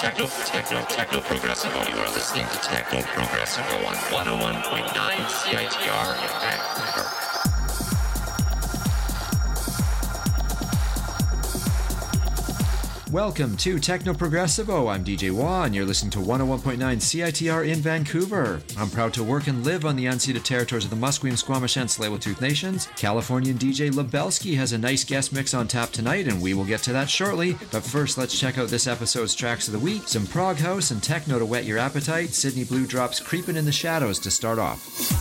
Techno Progressivo. You are listening to Techno Progressivo on 101.9 CITR in Vancouver. Welcome to Techno Progressivo. I'm DJ Wah, and you're listening to 101.9 CITR in Vancouver. I'm proud to work and live on the unceded territories of the Musqueam, Squamish, and Tsleil-Waututh nations. Californian DJ Lebelski has a nice guest mix on tap tonight, and we will get to that shortly. But first, let's check out this episode's tracks of the week. Some prog house and techno to whet your appetite. Sydney Blue drops Creepin' in the Shadows to start off.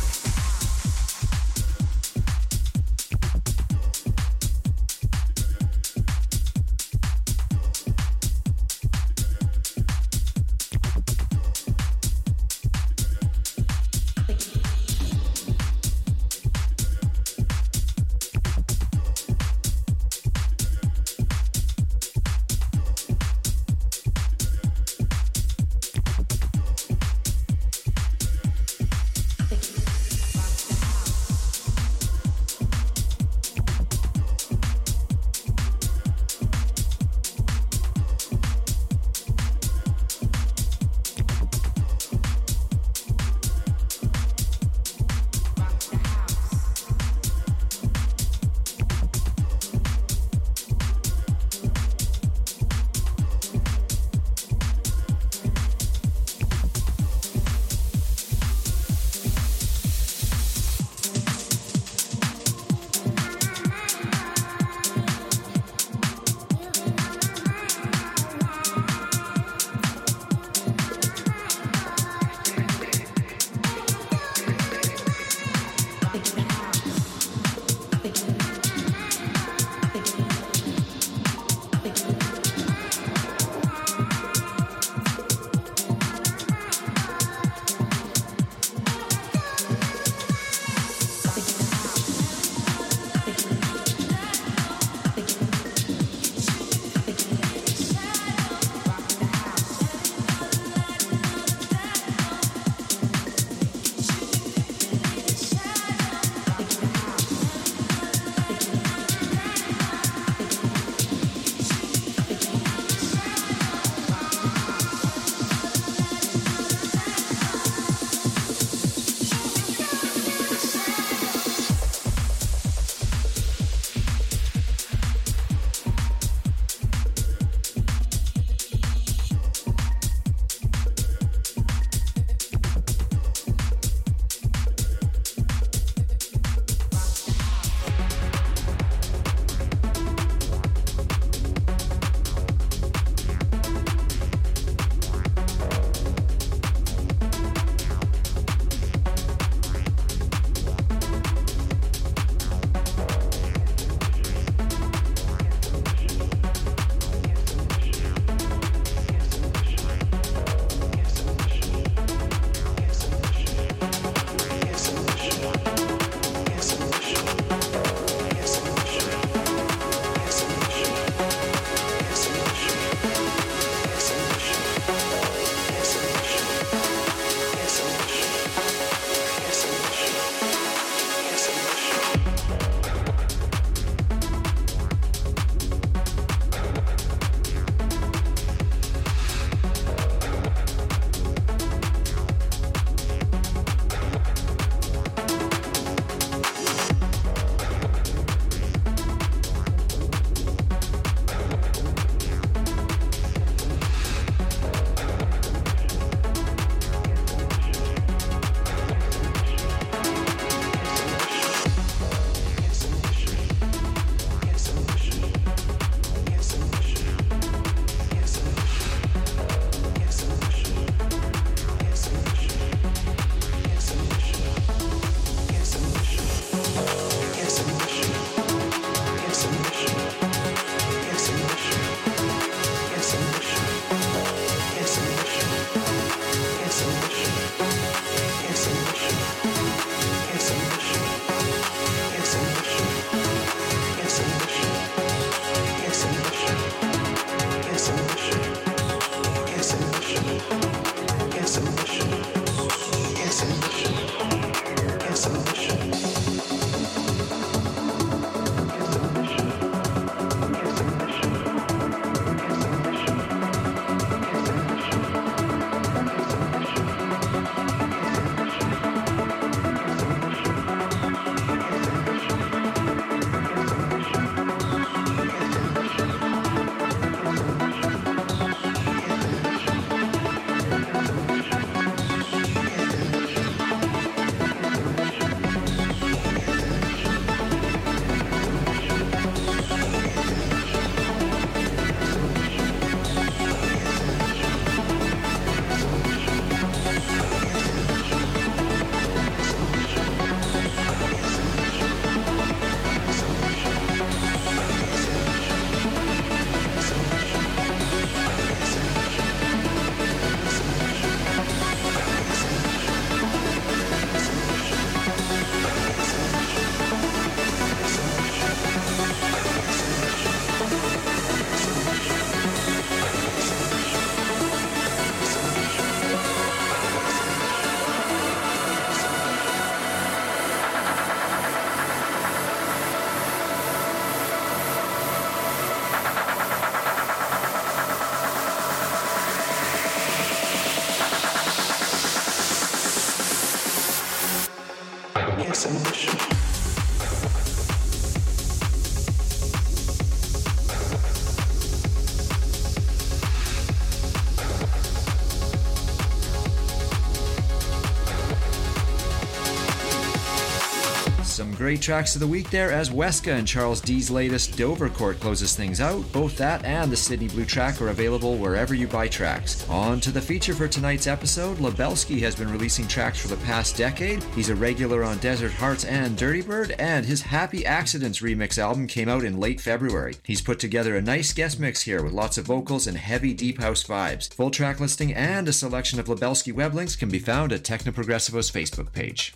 great tracks of the week there as Weska and Charles D's latest Dovercourt closes things out. Both that and the Sydney Blue track are available wherever you buy tracks. On to the feature for tonight's episode. Lebelski has been releasing tracks for the past decade. He's a regular on Desert Hearts and Dirty Bird, and his Happy Accidents remix album came out in late February. He's put together a nice guest mix here with lots of vocals and heavy deep house vibes. Full track listing and a selection of Lebelski web links can be found at Technoprogressivo's Facebook page.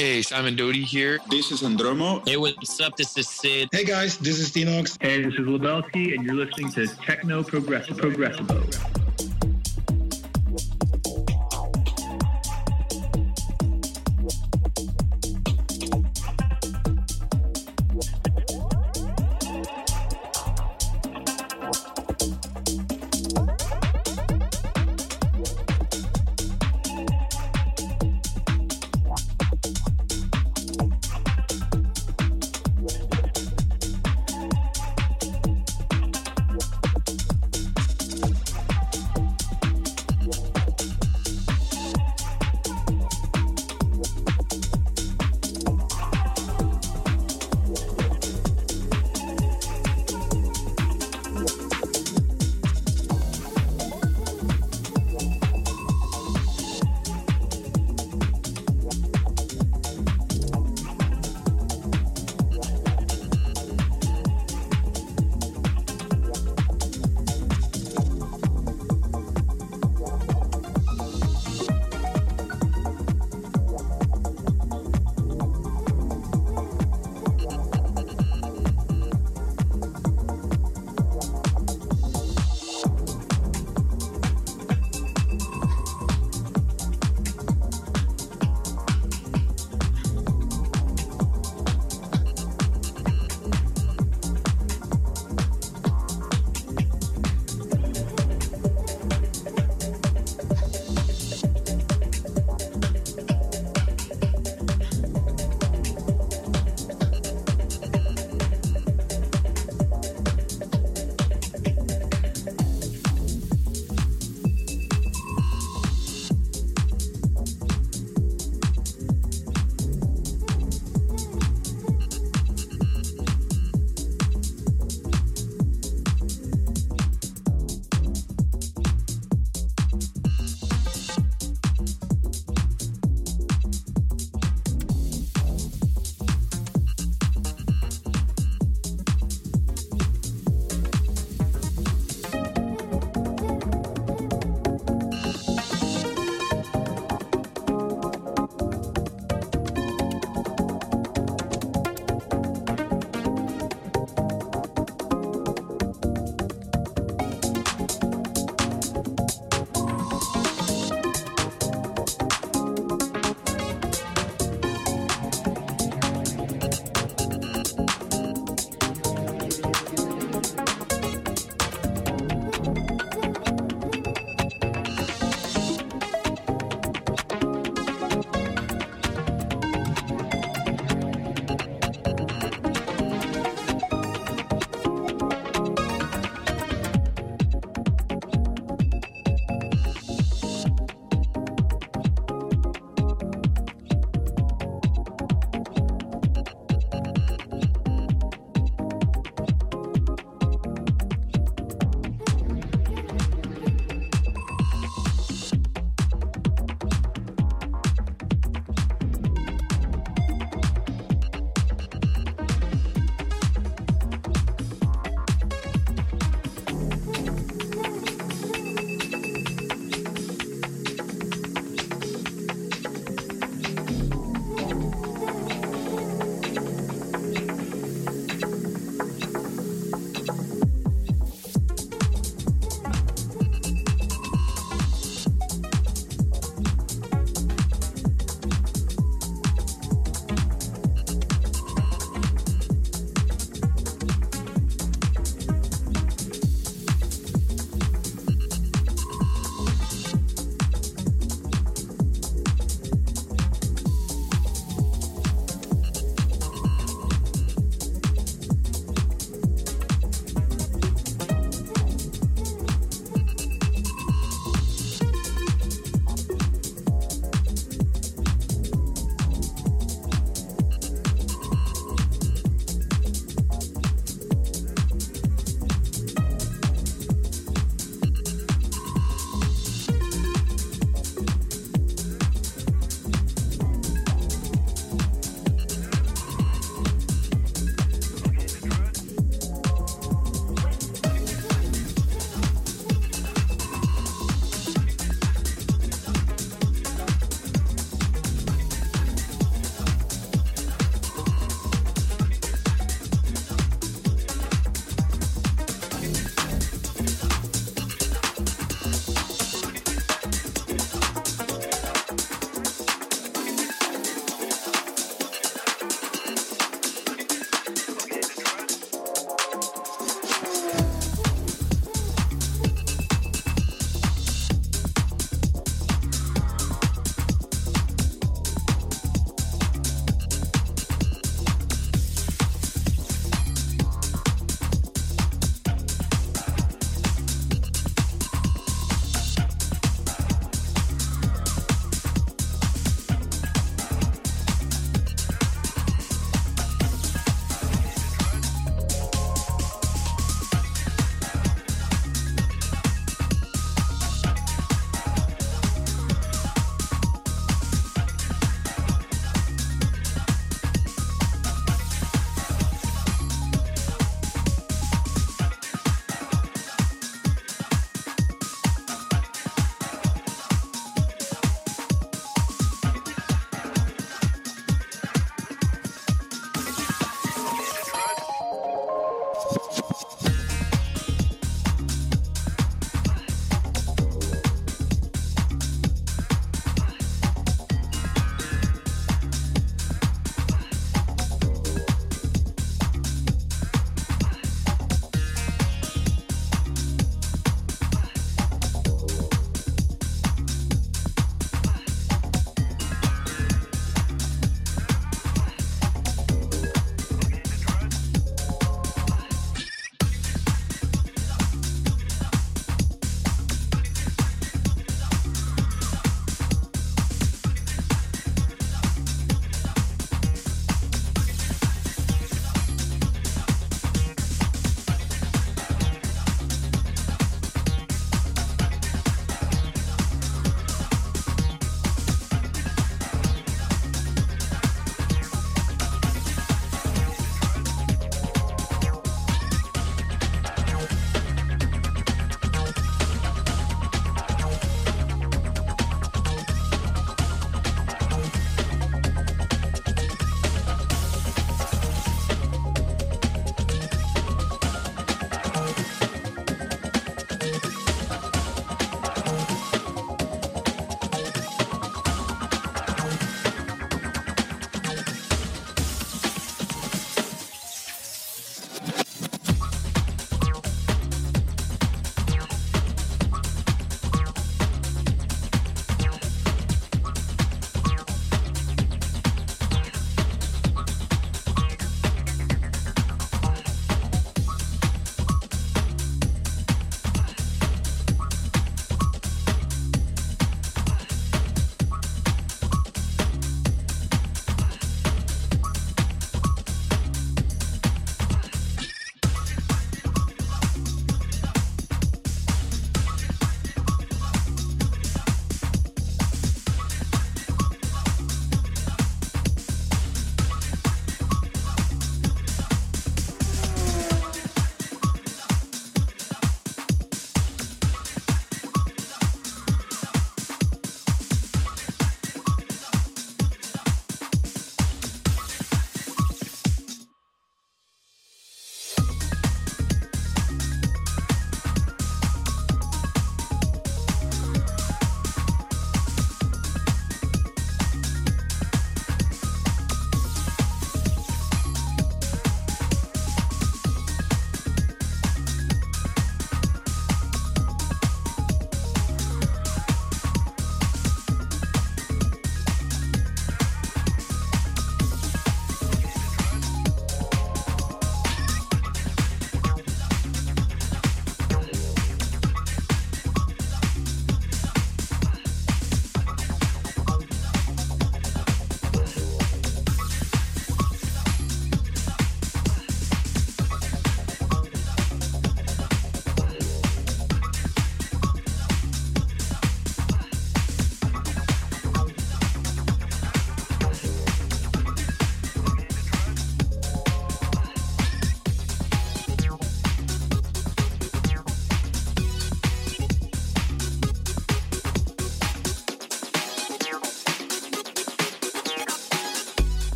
Hey, Simon Doty here. This is Andromo. Hey, what's up? This is Sid. Hey guys, this is Tinox. Hey, this is Lebelski, and you're listening to Techno Progressivo.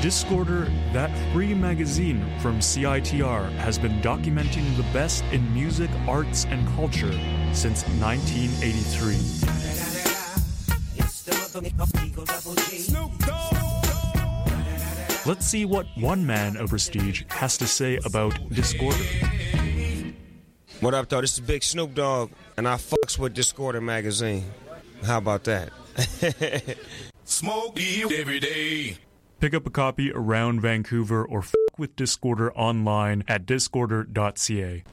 Discorder, that free magazine from CITR, has been documenting the best in music, arts, and culture since 1983. Let's see what one man of prestige has to say about Discorder. What up, though? This is Big Snoop Dogg, and I fucks with Discorder magazine. How about that? Smoke weed every day. Pick up a copy around Vancouver or fuck with Discorder online at discorder.ca.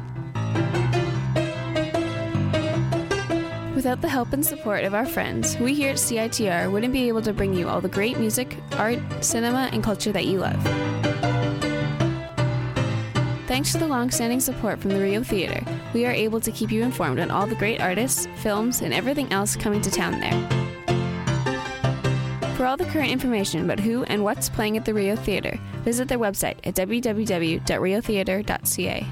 Without the help and support of our friends, we here at CITR wouldn't be able to bring you all the great music, art, cinema, and culture that you love. Thanks to the long-standing support from the Rio Theatre, we are able to keep you informed on all the great artists, films, and everything else coming to town there. For all the current information about who and what's playing at the Rio Theatre, visit their website at www.riotheatre.ca.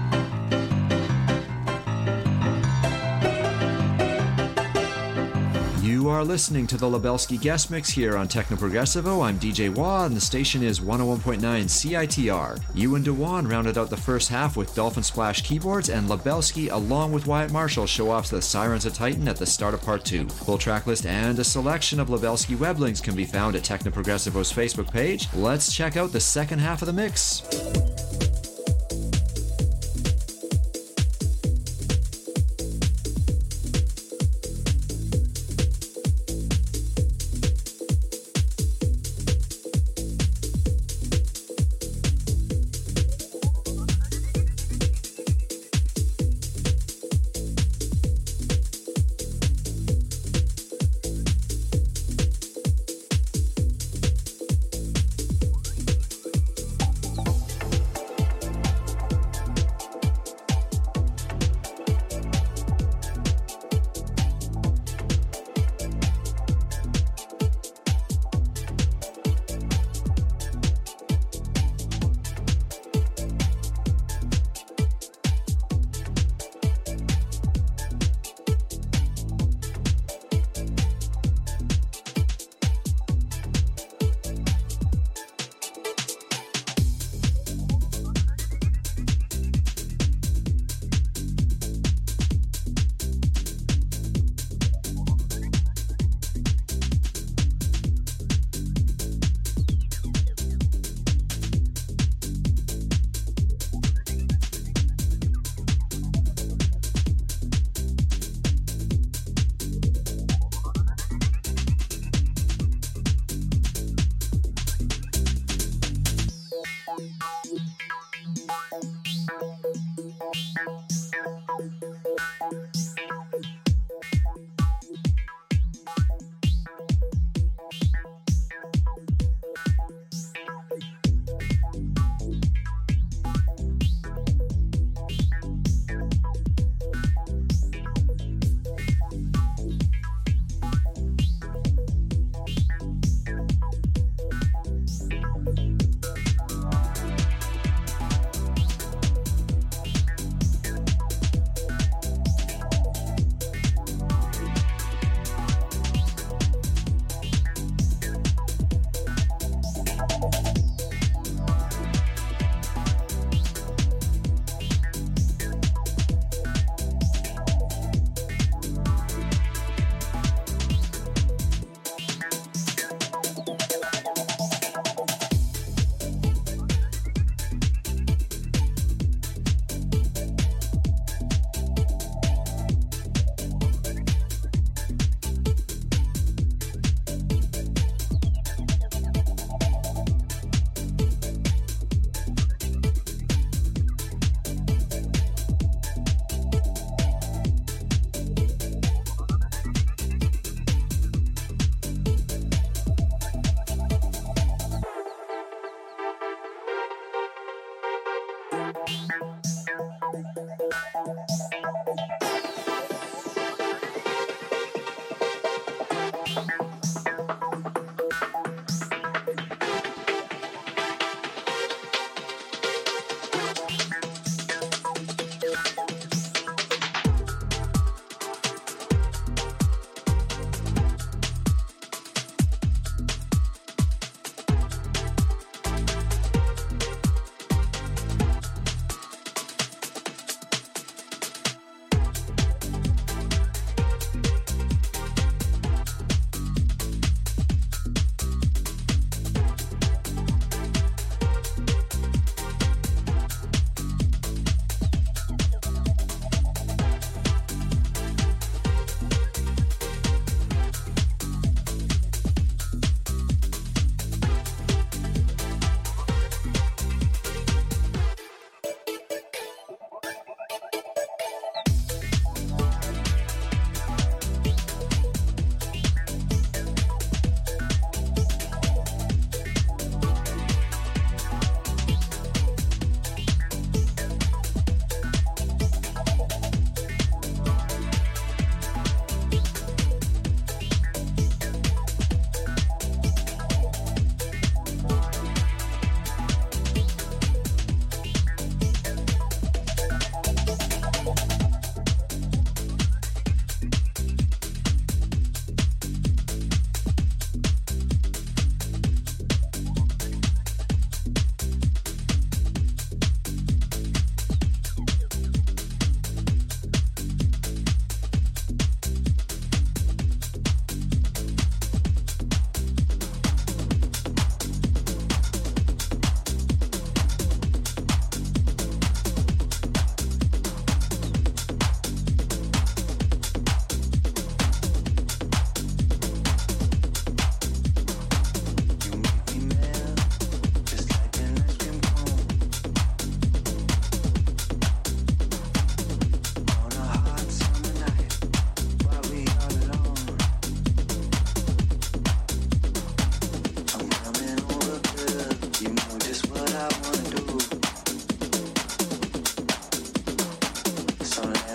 You are listening to the Lebelski Guest Mix here on Techno Progressivo. I'm DJ Wah, and the station is 101.9 CITR. You and Dewan rounded out the first half with Dolphin Splash keyboards, and Lebelski, along with Wyatt Marshall, show off the Sirens of Titan at the start of part 2. Full track list and a selection of Lebelski web links can be found at Techno Progressivo's Facebook page. Let's check out the second half of the mix.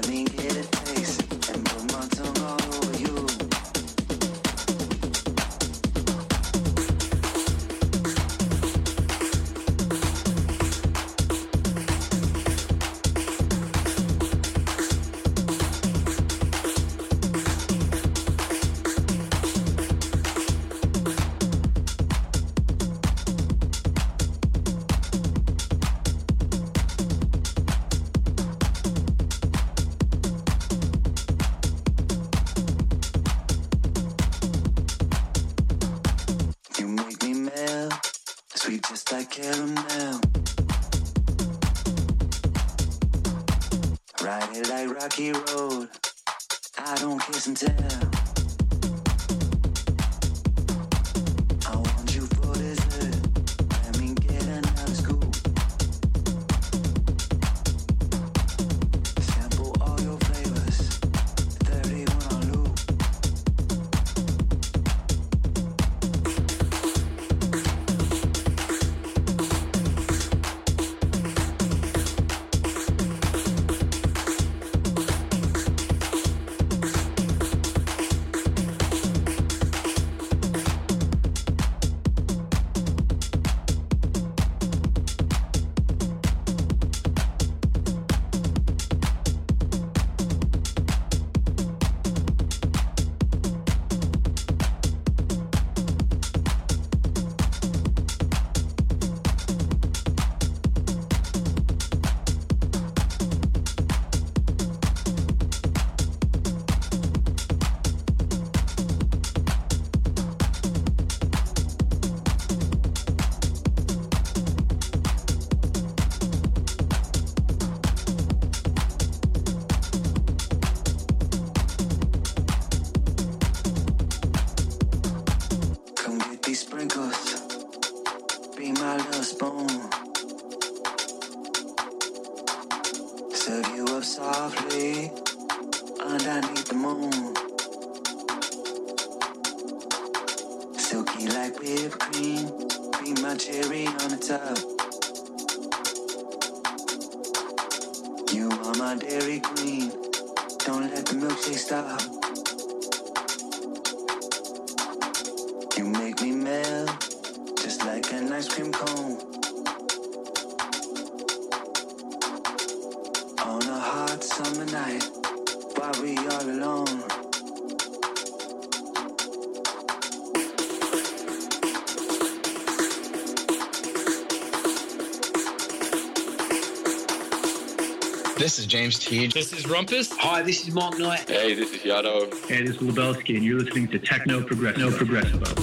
me get a taste and put my tongue all over you. You make me melt, sweet just like caramel. Ride it like Rocky Road, I don't kiss and tell. I want you for dessert, let me get another scoop. Sample all your flavors, 31 on loop. Come get these sprinkles, be my little spoon. Serve you up softly underneath the moon. Silky like whipped cream, be my cherry on the top. You are my dairy queen, don't let the milkshake stop. You make me melt, just like an ice cream cone. On a hot summer night, while we all alone. This is James Teague. This is Rumpus. Hi, this is Mark Knight. Hey, this is Yado. Hey, this is Lebelski, and you're listening to Techno Progressivo.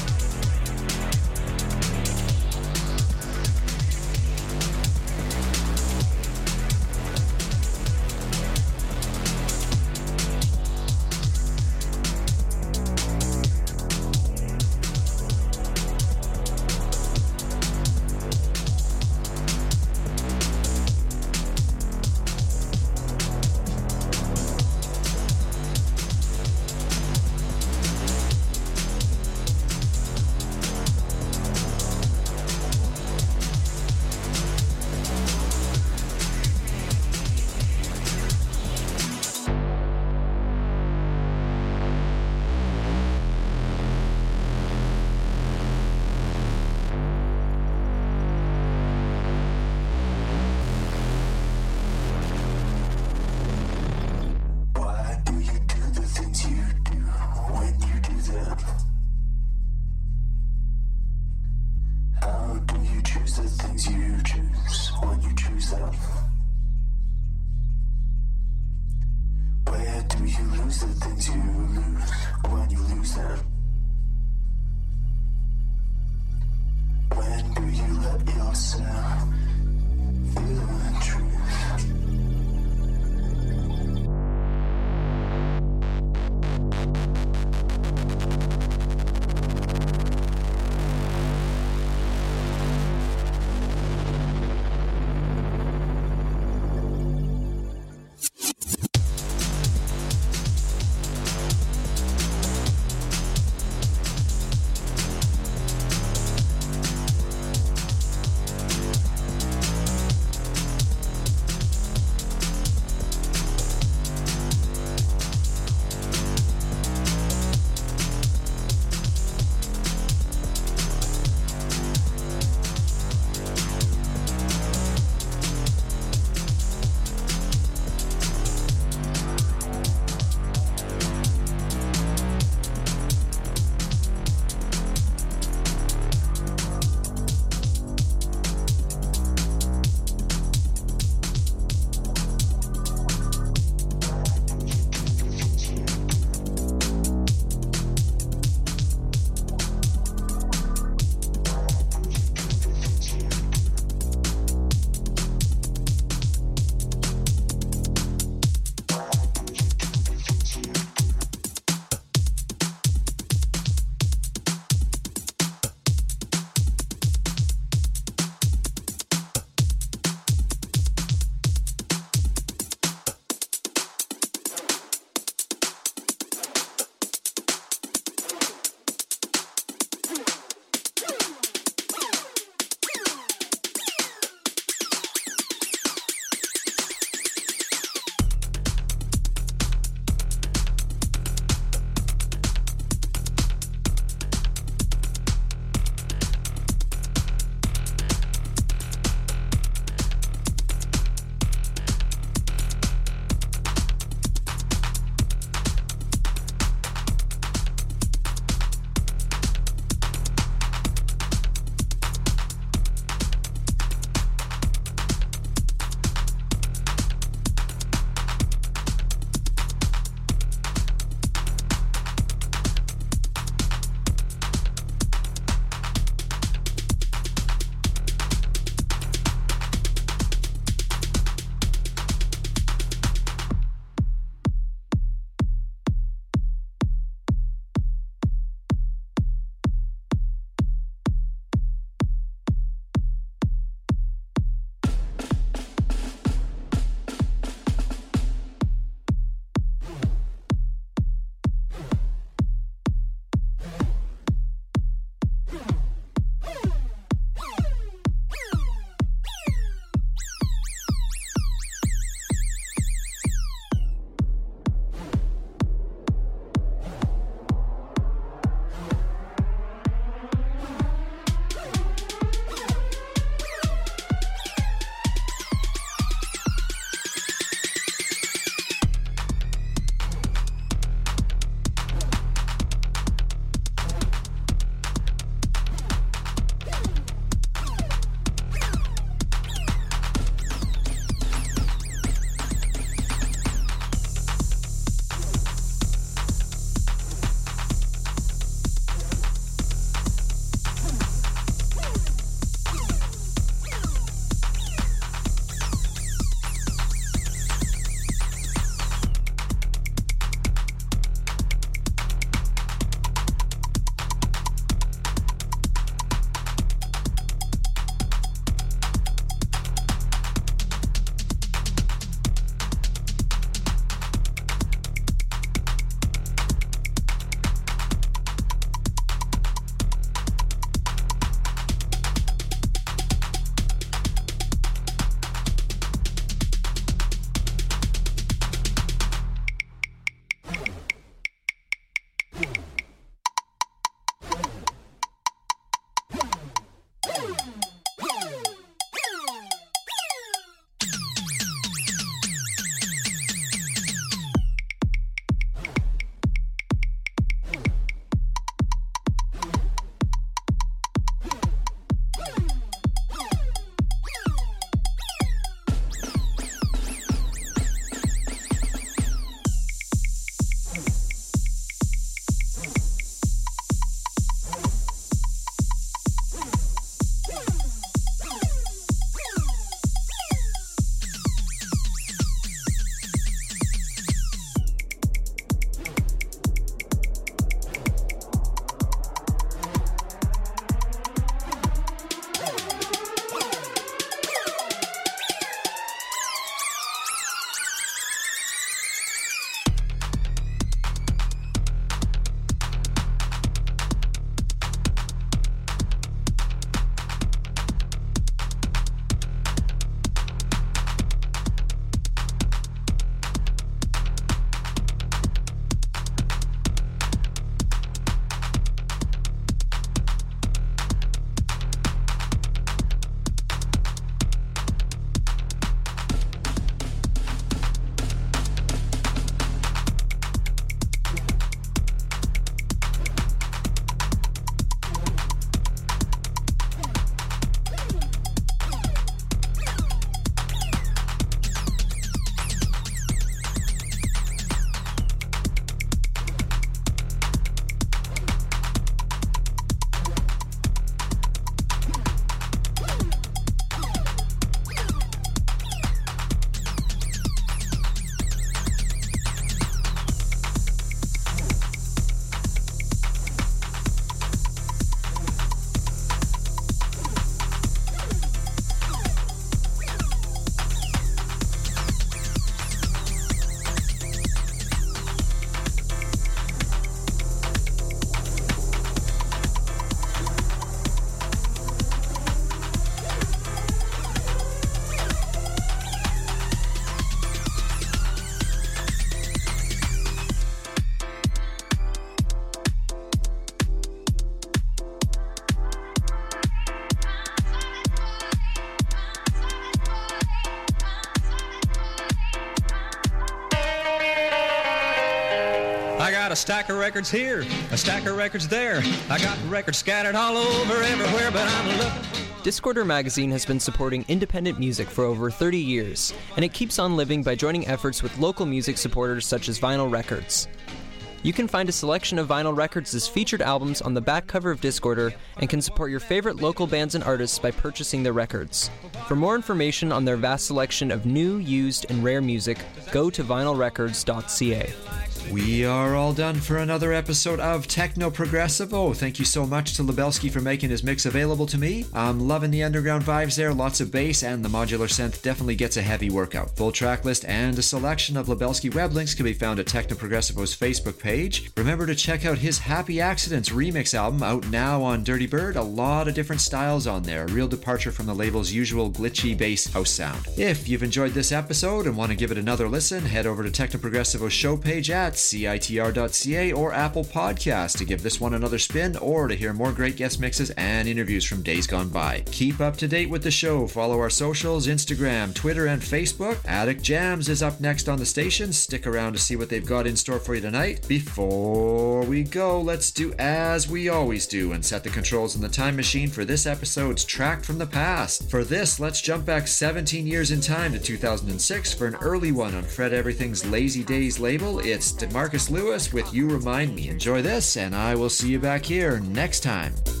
got a stack of records here, a stack of records there. I got records scattered all over everywhere, but I'm looking. Discorder Magazine has been supporting independent music for over 30 years, and it keeps on living by joining efforts with local music supporters such as Vinyl Records. You can find a selection of Vinyl Records' featured albums on the back cover of Discorder and can support your favorite local bands and artists by purchasing their records. For more information on their vast selection of new, used, and rare music, go to vinylrecords.ca. We are all done for another episode of Techno Progressivo. Thank you so much to Lebelski for making his mix available to me. I'm loving the underground vibes there, lots of bass, and the modular synth definitely gets a heavy workout. Full track list and a selection of Lebelski web links can be found at Techno Progressivo's Facebook page. Remember to check out his Happy Accidents remix album, out now on Dirty Bird. A lot of different styles on there, a real departure from the label's usual glitchy bass house sound. If you've enjoyed this episode and want to give it another listen, head over to Techno Progressivo's show page at CITR.ca or Apple Podcasts to give this one another spin or to hear more great guest mixes and interviews from days gone by. Keep up to date with the show. Follow our socials, Instagram, Twitter, and Facebook. Attic Jams is up next on the station. Stick around to see what they've got in store for you tonight. Before we go, let's do as we always do and set the controls in the time machine for this episode's Track from the Past. For this, let's jump back 17 years in time to 2006 for an early one on Fred Everything's Lazy Days label. It's DeMarcus Lewis with You Remind Me. Enjoy this, and I will see you back here next time.